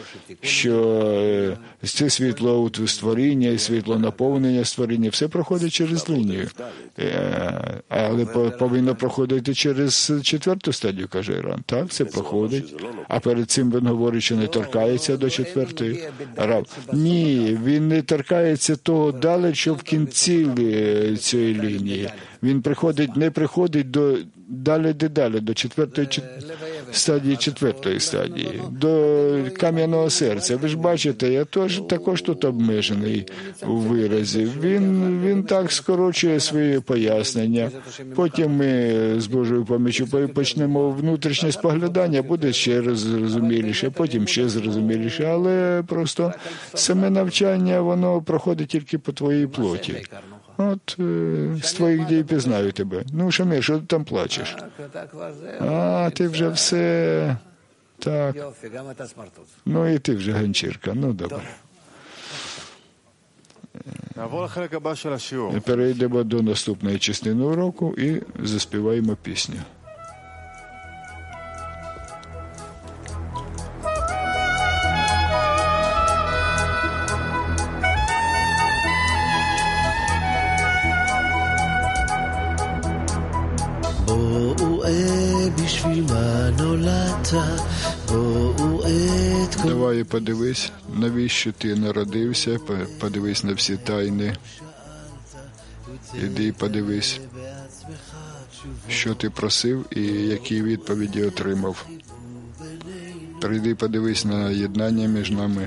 що це світло у створіння і світло наповнення створіння, все проходить через лінію. Але повинно проходити через четверту стадію, каже Іран. Так, це проходить. А перед цим він говорить, що не торкається до четвертої. Раб, ні, він не торкається того далі, що в кінці цієї лінії. Він не приходить далі, до четвертої стадії, до кам'яного серця. Ви ж бачите, я також тут обмежений у виразі. Він так скорочує свої пояснення. Потім ми з Божою поміччю почнемо внутрішнє споглядання, буде ще зрозуміліше, потім ще зрозуміліше, але просто саме навчання, воно проходить тільки по твоїй плоті. От, з твоїх дій пізнаю тебе. Шамір, що ти там плачеш? Ти вже все... Так. І ти вже ганчірка. Добре. Перейдемо до наступної частини уроку і заспіваємо пісню. Давай подивись, навіщо ти народився, подивись на всі тайни. Іди подивись, що ти просив і які відповіді отримав. Прийди подивись на єднання між нами.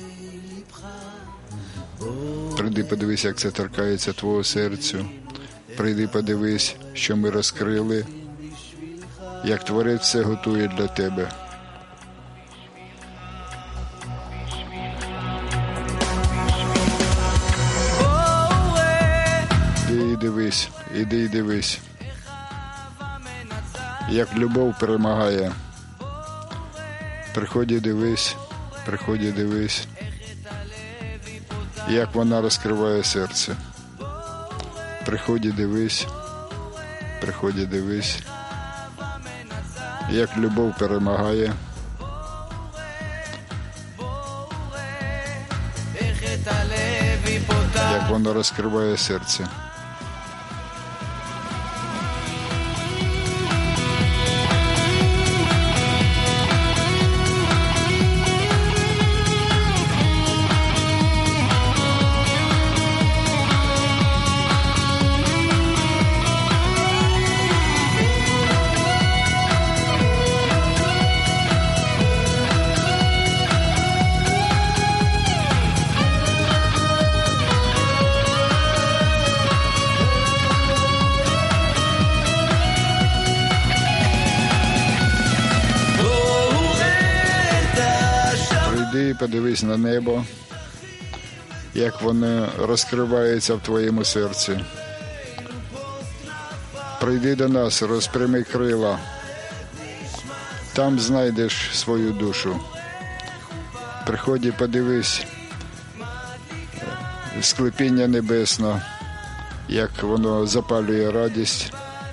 Прийди подивись, як це торкається твого серцю. Прийди подивись, що ми розкрили, як Творець все готує для тебе. Іди і дивись, як любов перемагає. Приходь і дивись, як вона розкриває серце. Приходь і дивись, як любов перемагає. Як вона розкриває серце. Подивись на небо, як воно розкривається в твоєму серці. Прийди до нас, розпрями крила. Там знайдеш свою душу. Приходь і подивись склепіння небесне, як воно запалює радість.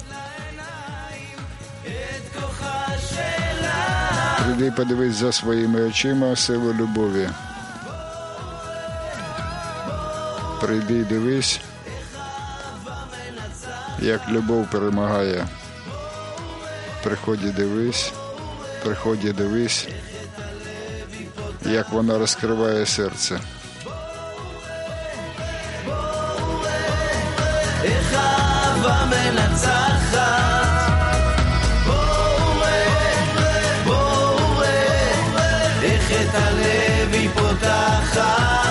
Прийди подивись за своїми очима силу любові. Прийди і дивись, як любов перемагає. Приходь і дивись, як вона розкриває серце. את הלב היא פותחת